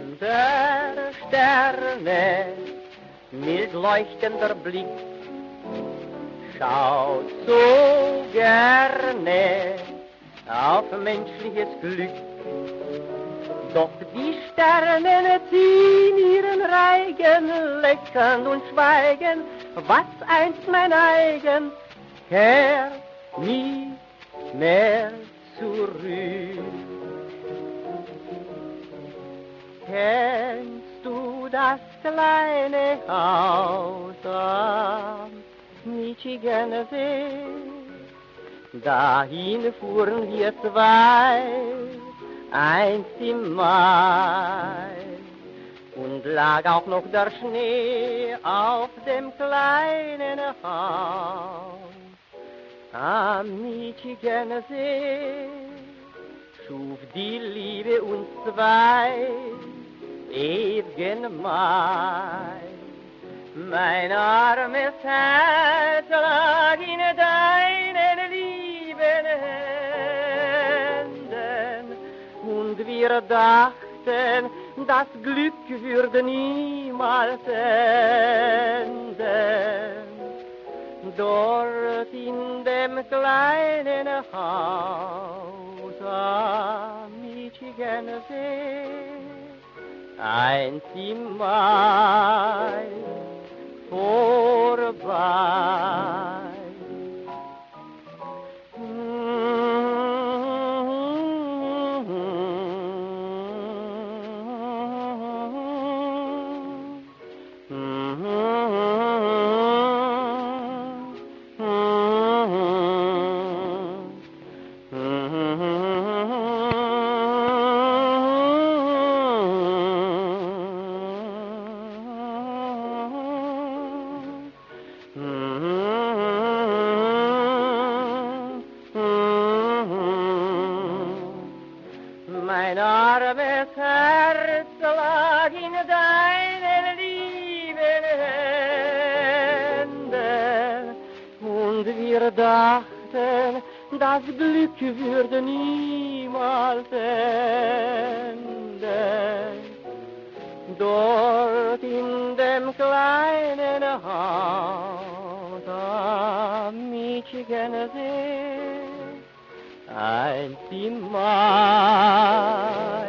der Sterne, mild leuchtender Blick, schaut so gerne auf menschliches Glück. Doch die Sterne ziehen ihren Reigen, lächeln und schweigen, was einst mein eigen, kehrt nie mehr zurück. Kennst du das kleine Haus am Michigansee? Dahin fuhren wir zwei, einst im Mai, und lag auch noch der Schnee auf dem kleinen Haus am Michigansee. Schuf die Liebe uns zwei ewigen Mai. Mein armes Herz lag in deinen lieben Händen, und wir dachten, das Glück würde niemals enden. Dort in dem kleinen Haus am Michigansee, einst im Mai vorbei. Mein armes Herz lag in deinen lieben Händen, und wir dachten, das Glück würde niemals enden. Dort in dem kleinen Haus am Michigansee, einst im Mai.